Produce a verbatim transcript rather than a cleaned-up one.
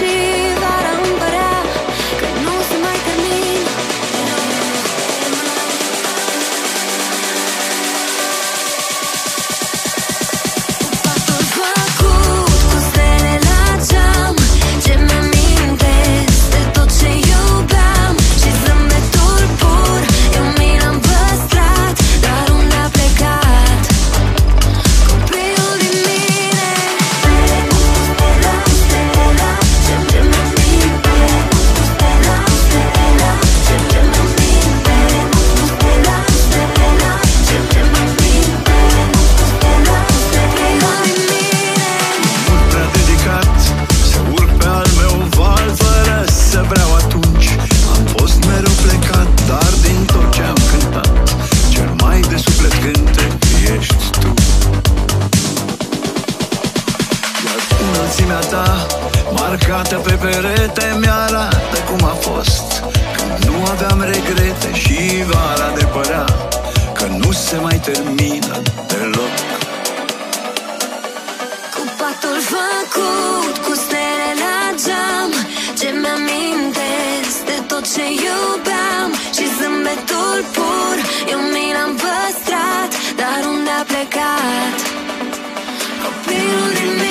și vara îmi părea că nu se mai termină. Patul făcut cu stele la geam, ce mi-amintesc de tot ce iubeam. Și zâmbetul pur, eu mi l-am păstrat, dar unde a plecat copilul din mine? Stela, stela, ce mi-aminte. Stela, stela, ce mi-aminte. Stela, stela, ce mi-aminte. Stela, stela din mine. Mult prea dedicat să urc pe al meu val fără să vreau atunci. Am fost mereu plecat, dar din tot ce am cântat, cel mai de suflet cântec ești tu. Iar înălțimea ta, marcată pe perete, mi-arată cum a fost când nu aveam regrete și vara de părea că nu se mai termină deloc. Cu patul făcut cu stele la geam, ce mi-amintesc de tot ce iubeam. Și zâmbetul pur, eu mi l-am păstrat, dar unde a plecat copilul din mine?